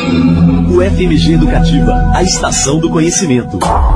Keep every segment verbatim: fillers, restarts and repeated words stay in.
U F M G Educativa, a estação do conhecimento.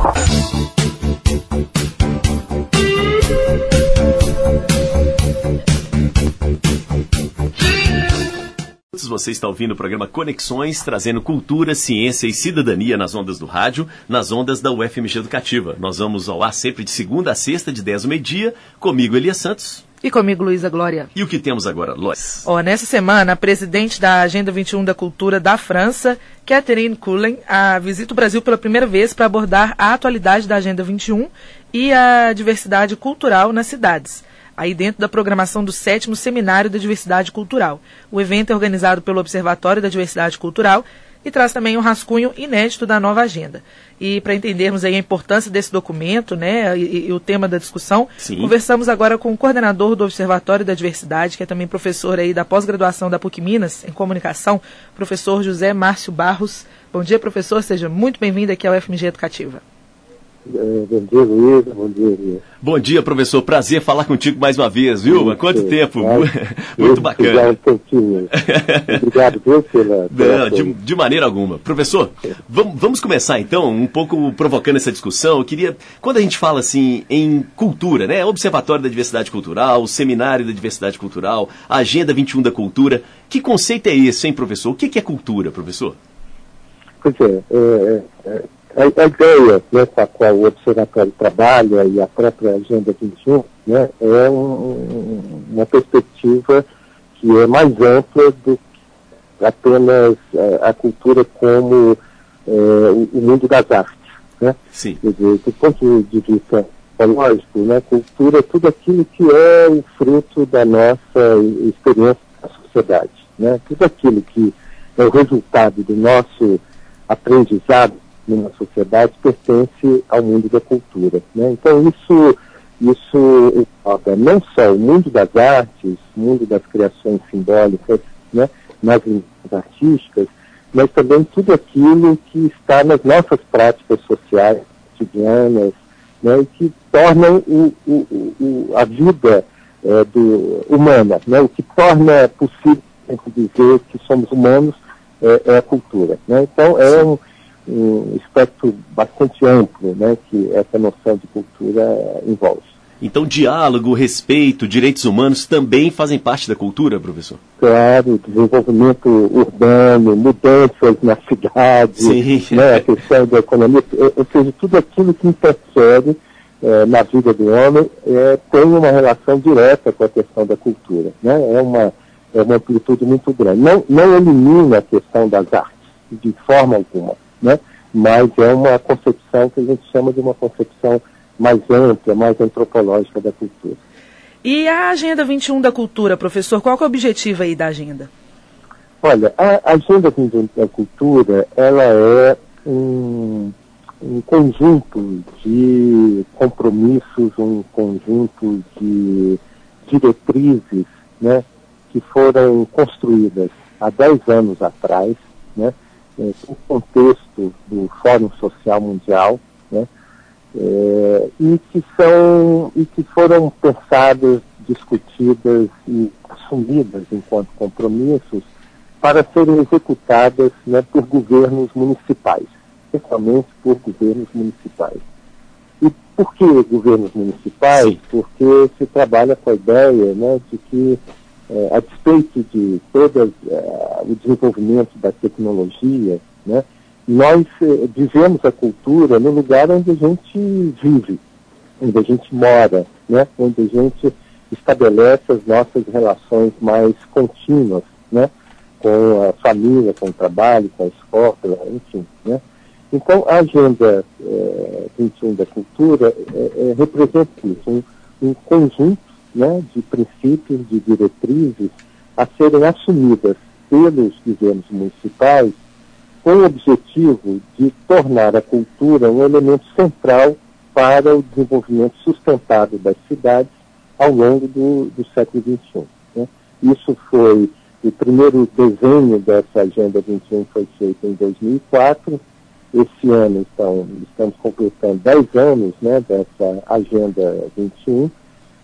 Você está ouvindo o programa Conexões, trazendo cultura, ciência e cidadania nas ondas do rádio, nas ondas da U F M G Educativa. Nós vamos ao ar sempre de segunda a sexta, de dez ao meio-dia, comigo, Elias Santos. E comigo, Luísa Glória. E o que temos agora, Lois? Oh, nessa semana, a presidente da Agenda vinte e um da Cultura da França, Catherine Cullen, a visita o Brasil pela primeira vez para abordar a atualidade da Agenda vinte e um e a diversidade cultural nas cidades, aí dentro da programação do sétimo Seminário da Diversidade Cultural. O evento é organizado pelo Observatório da Diversidade Cultural e traz também um rascunho inédito da nova agenda. E para entendermos aí a importância desse documento, né, e, e o tema da discussão, Sim. conversamos agora com o coordenador do Observatório da Diversidade, que é também professor aí da pós-graduação da PUC Minas, em comunicação, professor José Márcio Barros. Bom dia, professor, seja muito bem-vindo aqui ao U F M G Educativa. Bom dia, Luísa. Bom dia, Elias. Bom dia, professor. Prazer falar contigo mais uma vez, viu? Há quanto tempo? Muito bacana. Um pouquinho. Obrigado, viu, pela... Não, de, de maneira alguma. Professor, vamos, vamos começar então, um pouco provocando essa discussão. Eu queria, quando a gente fala assim em cultura, né? Observatório da Diversidade Cultural, Seminário da Diversidade Cultural, Agenda vinte e um da Cultura, que conceito é esse, hein, professor? O que é cultura, professor? Pois é, é, é... A, a ideia, né, com a qual o Observatório trabalha e a própria Agenda vinte e um, né, é um, uma perspectiva que é mais ampla do que apenas a, a cultura como é, o, o mundo das artes. Né? Sim. Quer dizer, do ponto de vista ecológico, né, cultura é tudo aquilo que é o fruto da nossa experiência na sociedade. Né? Tudo aquilo que é o resultado do nosso aprendizado numa sociedade pertence ao mundo da cultura. Né? Então isso, isso não só o mundo das artes, o mundo das criações simbólicas, né, nas artísticas, mas também tudo aquilo que está nas nossas práticas sociais, cotidianas, né, e que tornam o, o, o, a vida é, do, humana. Né? O que torna possível dizer que somos humanos é, é a cultura. Né? Então é um um espectro bastante amplo, né, que essa noção de cultura envolve. Então, diálogo, respeito, direitos humanos também fazem parte da cultura, professor? Claro, desenvolvimento urbano, mudanças na cidade, Sim. Né, a questão da economia, ou seja, tudo aquilo que interfere eh, na vida do homem eh, tem uma relação direta com a questão da cultura. Né? É uma, é uma amplitude muito grande. Não, não elimina a questão das artes, de forma alguma. Né? Mas é uma concepção que a gente chama de uma concepção mais ampla, mais antropológica da cultura. E a Agenda vinte e um da Cultura, professor, qual que é o objetivo aí da agenda? Olha, a Agenda vinte e um da Cultura, ela é um, um conjunto de compromissos, um conjunto de diretrizes, né, que foram construídas há dez anos atrás, né, no contexto do Fórum Social Mundial, né, é, e, que são, e que foram pensadas, discutidas e assumidas enquanto compromissos para serem executadas, né, por governos municipais, especialmente por governos municipais. E por que governos municipais? Sim. Porque se trabalha com a ideia, né, de que É, a despeito de todo é, o desenvolvimento da tecnologia, né, nós é, vivemos a cultura no lugar onde a gente vive, onde a gente mora, né, onde a gente estabelece as nossas relações mais contínuas, né, com a família, com o trabalho, com a escola, enfim. Né. Então, a Agenda é, vinte e um da Cultura é, é, representa isso, um, um conjunto, né, de princípios, de diretrizes a serem assumidas pelos governos municipais com o objetivo de tornar a cultura um elemento central para o desenvolvimento sustentável das cidades ao longo do, do século vinte e um. Né? Isso foi, o primeiro desenho dessa Agenda vinte e um foi feito em dois mil e quatro, esse ano então, estamos completando dez anos, né, dessa Agenda vinte e um,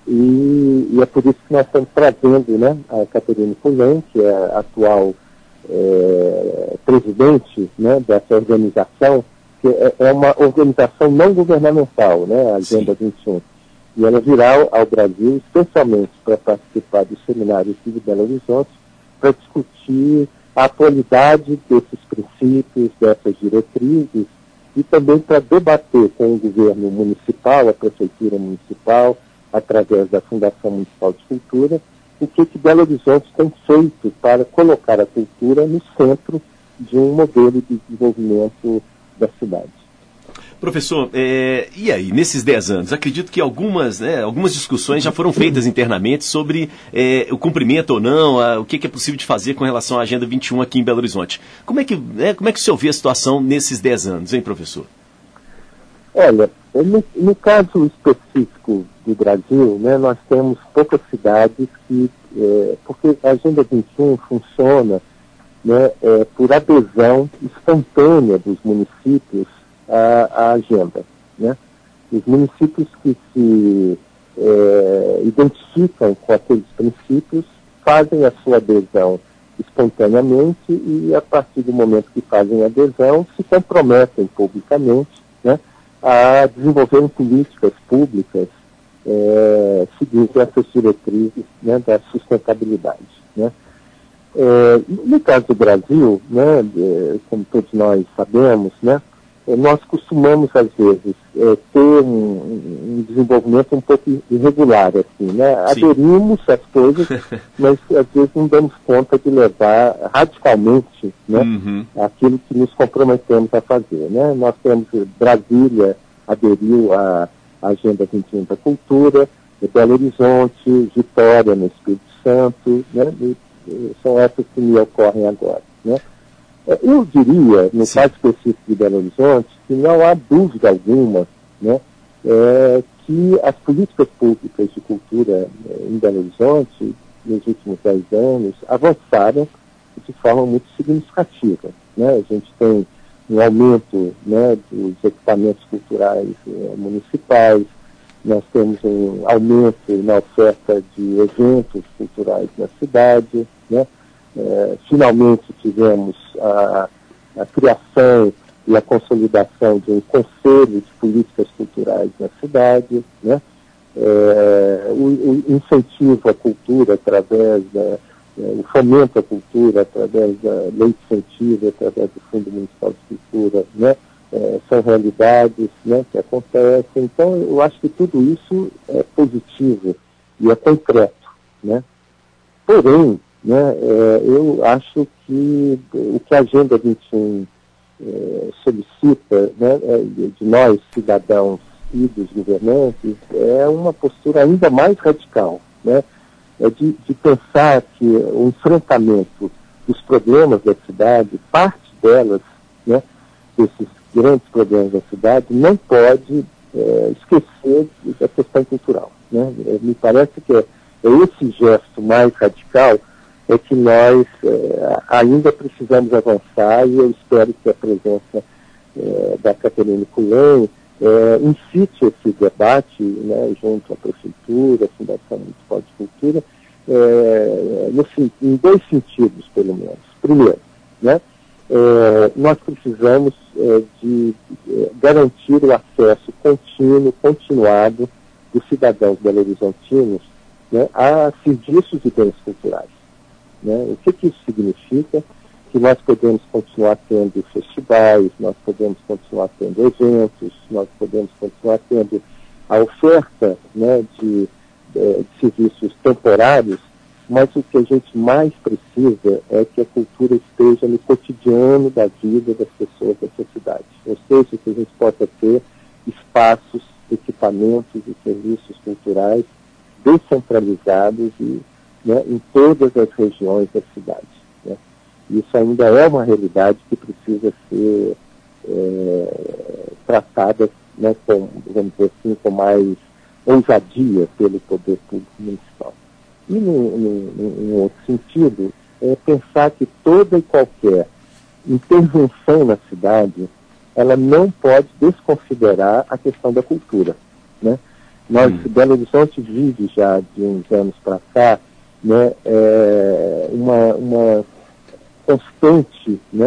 E, e é por isso que nós estamos trazendo, né, a Catherine Cullen, que é a atual é, presidente, né, dessa organização, que é, é uma organização não governamental, né, a Agenda Sim. vinte e um. E ela virá ao, ao Brasil especialmente para participar do seminário aqui de Belo Horizonte, para discutir a atualidade desses princípios, dessas diretrizes, e também para debater com o governo municipal, a prefeitura municipal, através da Fundação Municipal de Cultura, o que, que Belo Horizonte tem feito para colocar a cultura no centro de um modelo de desenvolvimento da cidade. Professor, é, e aí, nesses dez anos, acredito que algumas, né, algumas discussões já foram feitas internamente sobre é, o cumprimento ou não, a, o que, que é possível de fazer com relação à Agenda vinte e um aqui em Belo Horizonte. Como é que, né, como é que o senhor vê a situação nesses dez anos, hein, professor? Olha, no, no caso específico do Brasil, né, nós temos poucas cidades que, é, porque a Agenda vinte e um funciona, né, é, por adesão espontânea dos municípios à, à agenda, né? Os municípios que se é, identificam com aqueles princípios fazem a sua adesão espontaneamente e, a partir do momento que fazem a adesão, se comprometem publicamente, né, a desenvolverem políticas públicas é, seguindo essas diretrizes, né, da sustentabilidade, né? É, no caso do Brasil, né, é, como todos nós sabemos, né, é, nós costumamos, às vezes, é, ter um, um desenvolvimento um pouco irregular, assim, né? Sim. Aderimos às coisas, mas às vezes não damos conta de levar radicalmente, né, uhum. aquilo que nos comprometemos a fazer, né? Nós temos Brasília aderiu à Agenda vinte e um da Cultura, Belo Horizonte, Vitória, no Espírito Santo, né? E, são essas que me ocorrem agora, né? Eu diria, no Sim. caso específico de Belo Horizonte, que não há dúvida alguma, né, é, que as políticas públicas de cultura em Belo Horizonte, nos últimos dez anos, avançaram de forma muito significativa, né? A gente tem um aumento, né, dos equipamentos culturais eh, municipais, nós temos um aumento na oferta de eventos culturais na cidade, né? É, finalmente tivemos a, a criação e a consolidação de um conselho de políticas culturais na cidade, né? É, o, o incentivo à cultura através da, é, o fomento à cultura através da lei de incentivo, através do Fundo Municipal de Cultura, né? É, são realidades, né, que acontecem. Então, eu acho que tudo isso é positivo e é concreto, né? Porém, né, é, eu acho que o que a Agenda vinte e um é, solicita, né, é, de nós, cidadãos e dos governantes, é uma postura ainda mais radical, né? É de, de pensar que o enfrentamento dos problemas da cidade, parte delas, né, desses grandes problemas da cidade, não pode é, esquecer da questão cultural, né? É, me parece que é, é esse gesto mais radical é que nós é, ainda precisamos avançar, e eu espero que a presença é, da Caterine Kullen é, incite esse debate, né, junto à Prefeitura, à Fundação Municipal de Cultura, é, no, em dois sentidos, pelo menos. Primeiro, né, é, nós precisamos é, de é, garantir o acesso contínuo, continuado dos cidadãos belo-horizontinos, né, a serviços e bens culturais. Né? O que, que isso significa? Que nós podemos continuar tendo festivais, nós podemos continuar tendo eventos, nós podemos continuar tendo a oferta, né, de, de, de serviços temporários, mas o que a gente mais precisa é que a cultura esteja no cotidiano da vida das pessoas dessa cidade. Ou seja, que a gente possa ter espaços, equipamentos e serviços culturais descentralizados e, né, em todas as regiões da cidade. Né? Isso ainda é uma realidade que precisa ser é, tratada, né, com, vamos dizer assim, com mais ousadia pelo poder público municipal. E, em outro sentido, é pensar que toda e qualquer intervenção na cidade, ela não pode desconsiderar a questão da cultura, né? Nós, hum. Belo Horizonte vive já de uns anos para cá, né, é, uma, uma constante, né,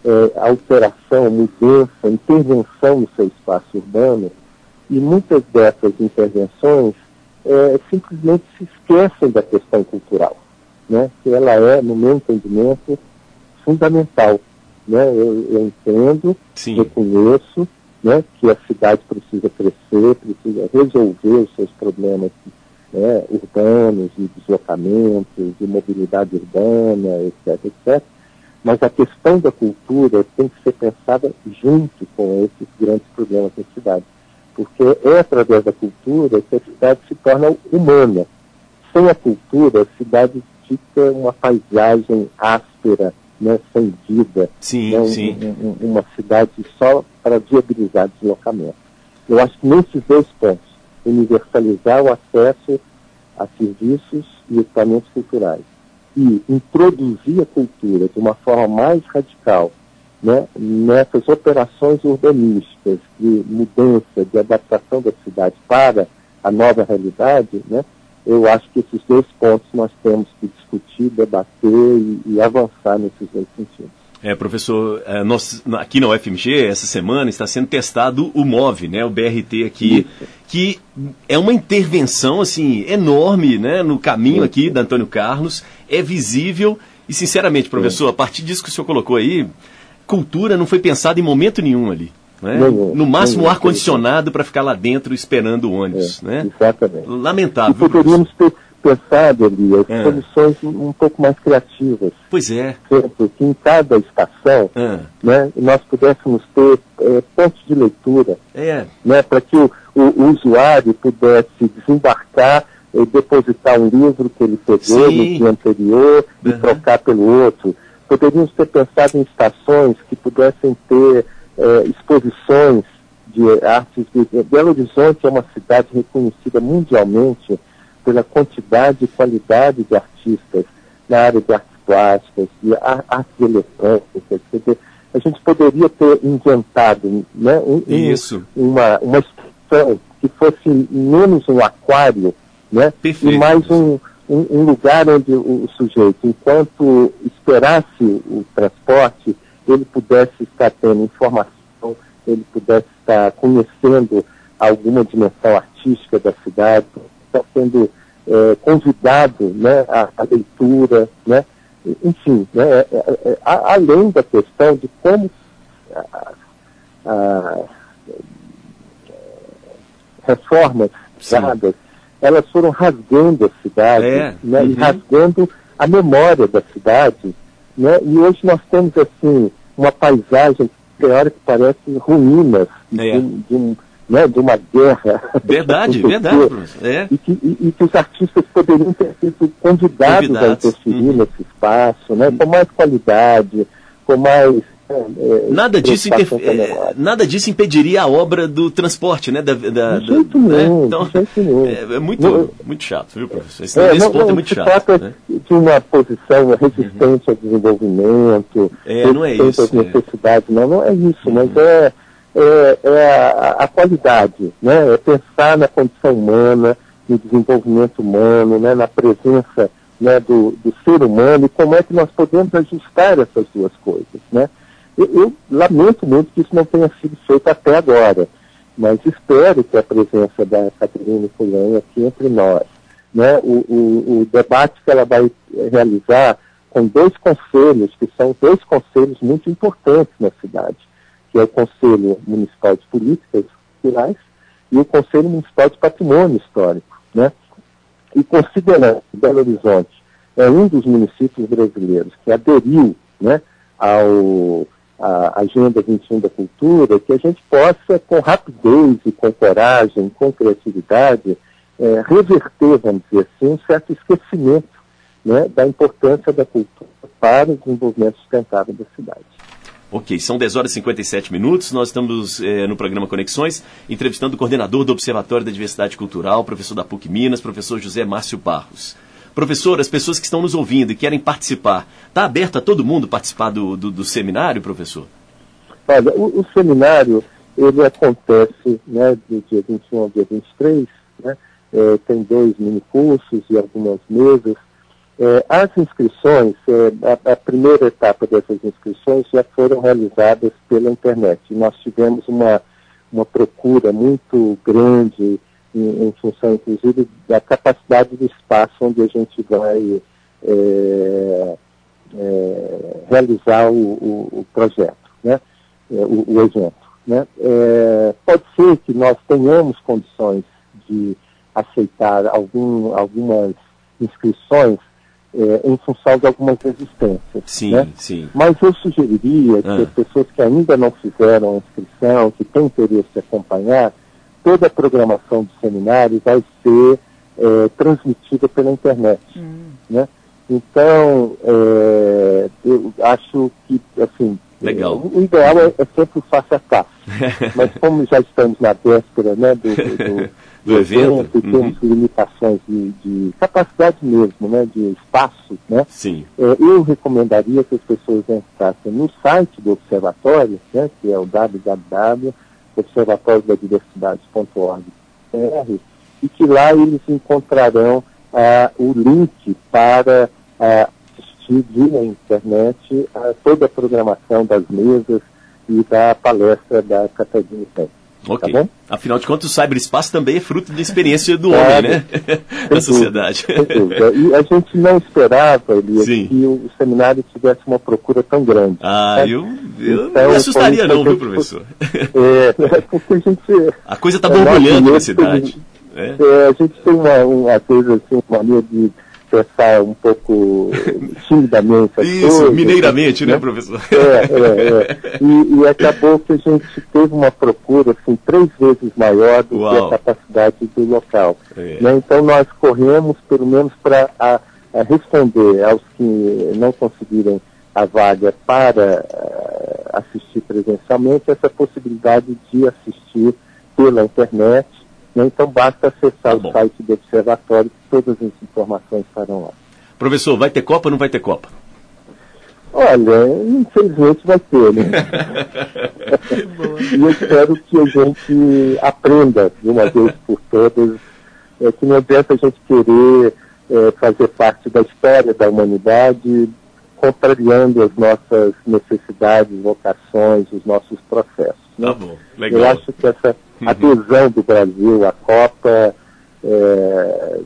é, alteração, mudança, intervenção no seu espaço urbano, e muitas dessas intervenções é, simplesmente se esquecem da questão cultural, né? Que ela é, no meu entendimento, fundamental. Né? Eu, eu entendo, Sim. reconheço, né, que a cidade precisa crescer, precisa resolver os seus problemas, né, urbanos, de deslocamentos, de mobilidade urbana, etc, etcétera. Mas a questão da cultura tem que ser pensada junto com esses grandes problemas da cidade. Porque é através da cultura que a cidade se torna humana. Sem a cultura, a cidade fica uma paisagem áspera, né, sem vida, sim, né, um, sim. Um, um, uma cidade só para viabilizar deslocamento. Eu acho que nesses dois pontos, universalizar o acesso a serviços e equipamentos culturais e introduzir a cultura de uma forma mais radical, né, nessas operações urbanísticas de mudança, de adaptação da cidade para a nova realidade, né, eu acho que esses dois pontos nós temos que discutir, debater e, e avançar nesses dois sentidos. É, professor, é, nós, aqui na U F M G, essa semana, está sendo testado o MOVE, né, o B R T aqui, Isso. que é uma intervenção assim, enorme, né, no caminho aqui da Antônio Carlos, é visível e, sinceramente, professor, Sim. a partir disso que o senhor colocou aí, cultura não foi pensada em momento nenhum ali. Né? Nenhum, no máximo nenhum, ar-condicionado para ficar lá dentro esperando o ônibus. É, né? Exatamente. Lamentável. E poderíamos ter pensado ali as é. soluções um pouco mais criativas. Pois é. Sempre, que em cada estação é. né, nós pudéssemos ter é, pontos de leitura é. né, para que o, o, o usuário pudesse desembarcar e depositar um livro que ele pegou Sim. no dia anterior uhum. e trocar pelo outro. Poderíamos ter pensado em estações que pudessem ter É, exposições de artes. De Belo Horizonte é uma cidade reconhecida mundialmente pela quantidade e qualidade de artistas na área de artes plásticas, de artes eletrônicas. Quer dizer, a gente poderia ter inventado né, um, Isso. Um, uma, uma exposição que fosse menos um aquário, né, Perfeito. E mais um, um, um lugar onde o, o sujeito, enquanto esperasse o transporte, ele pudesse estar tendo informação, ele pudesse estar conhecendo alguma dimensão artística da cidade, estar sendo é, convidado né, à, à leitura, né? Enfim, né, é, é, a, além da questão de como a, a, reformas dadas, elas foram rasgando a cidade é. né, uhum. e rasgando a memória da cidade. Né? E hoje nós temos, assim, uma paisagem que tem hora que parece ruínas é. de, de, um, né, de uma guerra. Verdade, verdade. É. E, que, e, e que os artistas poderiam ter sido convidados, convidados. a interferir uhum. nesse espaço, né, com mais qualidade, com mais... É, nada, disso inter... é, nada disso impediria a obra do transporte, né? Da, da, de jeito da, nenhum, né? Então, de jeito nenhum. É, é muito, não, muito chato, viu, professor? Esse, é, esse não, ponto não, é muito se chato. trata Né? de uma posição resistente uhum. ao desenvolvimento, é, não é isso, às necessidades, é. não, não é isso, uhum. mas é, é, é a, a qualidade, né? É pensar na condição humana, no desenvolvimento humano, né? Na presença né, do, do ser humano e como é que nós podemos ajustar essas duas coisas, né? Eu, eu lamento muito que isso não tenha sido feito até agora, mas espero que a presença da Caterine Kullen aqui entre nós, né, o, o, o debate que ela vai realizar com dois conselhos, que são dois conselhos muito importantes na cidade, que é o Conselho Municipal de Políticas Culturais e o Conselho Municipal de Patrimônio Histórico, né? E considerando que Belo Horizonte é um dos municípios brasileiros que aderiu, né, ao a Agenda vinte e um da Cultura, que a gente possa, com rapidez e com coragem, com criatividade, é, reverter, vamos dizer assim, um certo esquecimento né, da importância da cultura para o desenvolvimento sustentável da cidade. Ok, são dez horas e cinquenta e sete minutos, nós estamos eh, no programa Conexões, entrevistando o coordenador do Observatório da Diversidade Cultural, professor da PUC Minas, professor José Márcio Barros. Professor, as pessoas que estão nos ouvindo e querem participar, está aberto a todo mundo participar do, do, do seminário, professor? Olha, o, o seminário, ele acontece né, do dia vinte e um ao dia vinte e três, né, é, tem dois minicursos e algumas mesas, É, as inscrições, é, a, a primeira etapa dessas inscrições já foram realizadas pela internet. E nós tivemos uma, uma procura muito grande em, em função, inclusive, da capacidade do espaço onde a gente vai é, é, realizar o, o, o projeto, né? é, o, o evento. Né? É, pode ser que nós tenhamos condições de aceitar algum, algumas inscrições é, em função de algumas resistências. Sim, né? sim. Mas eu sugeriria que ah. as pessoas que ainda não fizeram a inscrição, que têm interesse em acompanhar, toda a programação do seminário vai ser é, transmitida pela internet. Hum. Né? Então, é, eu acho que, assim, legal. O ideal é, é sempre o face a face. Mas como já estamos na véspera, né, do, do, do, do evento, evento e temos uhum. limitações de, de capacidade mesmo, né, de espaço, né, Sim. É, eu recomendaria que as pessoas entrassem no site do Observatório, né, que é o w w w ponto observatório da diversidade ponto org ponto b r, e que lá eles encontrarão ah, o link para ah, via internet a toda a programação das mesas e da palestra da Catarina Pérez. Ok. Tá bom? Afinal de contas, o cyberespaço também é fruto da experiência do claro, homem, né? Da sociedade. E a gente não esperava, Elias, que o seminário tivesse uma procura tão grande. Ah, sabe? eu, eu então, não me assustaria não, viu, gente, professor? É, porque a gente... A coisa está borbulhando é, na cidade. É. É, a gente tem uma, uma coisa assim, uma mania de pensar um pouco timidamente as Isso, coisas, mineiramente, né, né, professor? É, é, é. E, e acabou que a gente teve uma procura assim, três vezes maior do Uau. que a capacidade do local. É. Né? Então nós corremos, pelo menos, para a, a responder aos que não conseguirem a vaga para uh, assistir presencialmente, essa possibilidade de assistir pela internet. Então basta acessar tá o site do Observatório, que todas as informações estarão lá. Professor, vai ter Copa ou não vai ter Copa? Olha, infelizmente vai ter, né? E eu espero que a gente aprenda de uma vez por todas, é, que não adianta a gente querer é, fazer parte da história da humanidade, contrariando as nossas necessidades, vocações, os nossos processos. Né? Tá bom, legal. Eu acho que essa adesão do Brasil à Copa é,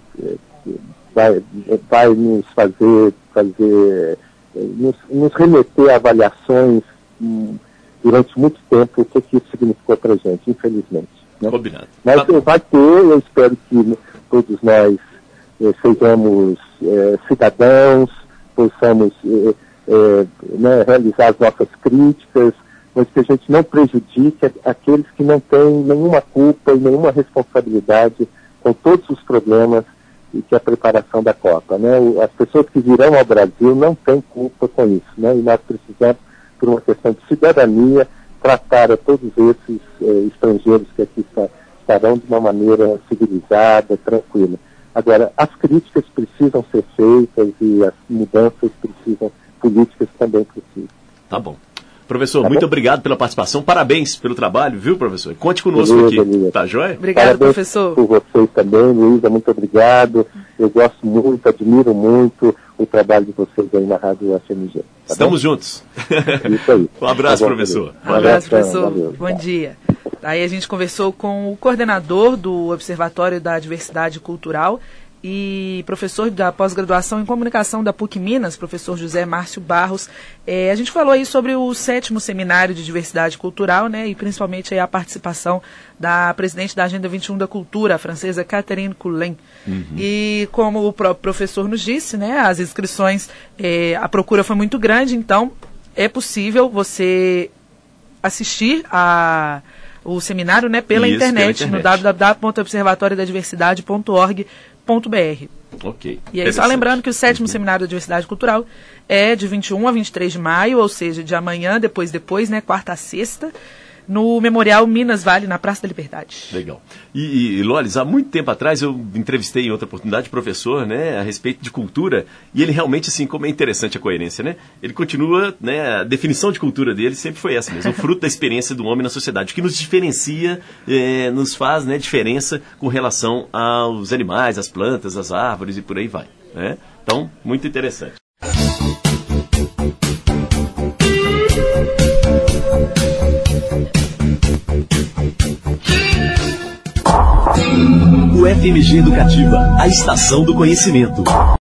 vai, vai nos fazer, fazer nos, nos remeter a avaliações hum, durante muito tempo o que, que isso significou para a gente, infelizmente. Né? Combinado. Mas tá vai ter, eu espero que todos nós eh, sejamos eh, cidadãos, possamos eh, eh, né, realizar as nossas críticas, mas que a gente não prejudique aqueles que não têm nenhuma culpa e nenhuma responsabilidade com todos os problemas e que é a preparação da Copa. Né? As pessoas que virão ao Brasil não têm culpa com isso, né? E nós precisamos, por uma questão de cidadania, tratar a todos esses eh, estrangeiros que aqui está, estarão de uma maneira civilizada, tranquila. Agora, as críticas precisam ser feitas e as mudanças precisam, políticas também precisam. Tá bom. Professor, tá muito bom? obrigado pela participação. Parabéns pelo trabalho, viu, professor? Conte conosco Beleza, aqui. Luísa. Tá joia? Obrigado, Parabéns professor. por vocês também, Luísa, muito obrigado. Eu gosto muito, admiro muito o trabalho de vocês aí na Rádio F M G. Tá Estamos bom? juntos. Isso aí. Um abraço, tá bom, professor. Um abraço, Valeu. professor. Valeu. Bom dia. Aí a gente conversou com o coordenador do Observatório da Diversidade Cultural e professor da pós-graduação em comunicação da P U C Minas, professor José Márcio Barros. É, a gente falou aí sobre o sétimo seminário de diversidade cultural, né, e principalmente aí a participação da presidente da Agenda vinte e um da Cultura, a francesa Catherine Cullen. Uhum. E como o próprio professor nos disse, né, as inscrições, é, a procura foi muito grande, então é possível você assistir a o seminário, né, pela, Isso, internet, pela internet, no w w w ponto observatório da diversidade ponto org ponto b r. Ok. E aí, só lembrando que o sétimo uhum. Seminário da Diversidade Cultural é de vinte e um a vinte e três de maio, ou seja, de amanhã, depois, depois, né, quarta a sexta, no Memorial Minas Vale, na Praça da Liberdade. Legal. E, e Lolis, há muito tempo atrás eu entrevistei em outra oportunidade o professor, né, a respeito de cultura, e ele realmente, assim, como é interessante a coerência, né? Ele continua, né, a definição de cultura dele sempre foi essa mesmo, o fruto da experiência do homem na sociedade, o que nos diferencia, é, nos faz, né, diferença com relação aos animais, às plantas, às árvores e por aí vai. né? Então, muito interessante. O F M G Educativa, a estação do conhecimento.